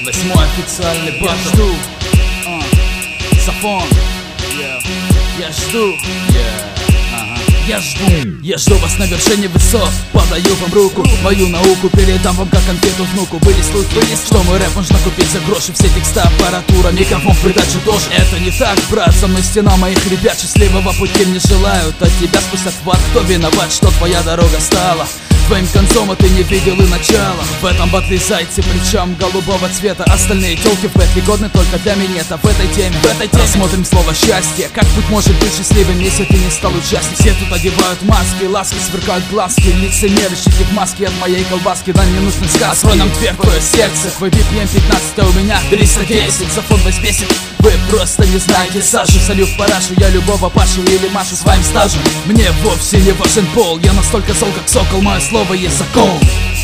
8-й официальный батл. Я жду Сафон. Я жду. Я жду вас на вершине высот. Подаю вам руку, мою науку передам вам как конфету внуку. Были слухи, что мой рэп можно купить за гроши. Все текста, аппаратура, микрофон в придачу тоже. Это не так, брат, со мной стена моих ребят. Счастливого пути мне желают, от тебя спустя хват. Кто виноват, что твоя дорога стала твоим концом, а ты не видел и начала. В этом батле зайцы, причем голубого цвета. Остальные телки в петле годны только для минета. В этой теме рассмотрим слово счастье. Как путь может быть счастливым, если ты не стал участником? Все тут одевают маски, ласки, сверкают глазки. Лицемеры, щеки в маске от моей колбаски. Да не нужны сказки. Открой нам дверь, твое сердце. Твой BPM 15, а у меня 310. Сафон возбесит. Вы просто не знаете Сашу. Солю в парашу, я любого пашу или машу своим стажем. Мне вовсе не важен пол, я настолько зол, как сокол. Мое слово есть закон.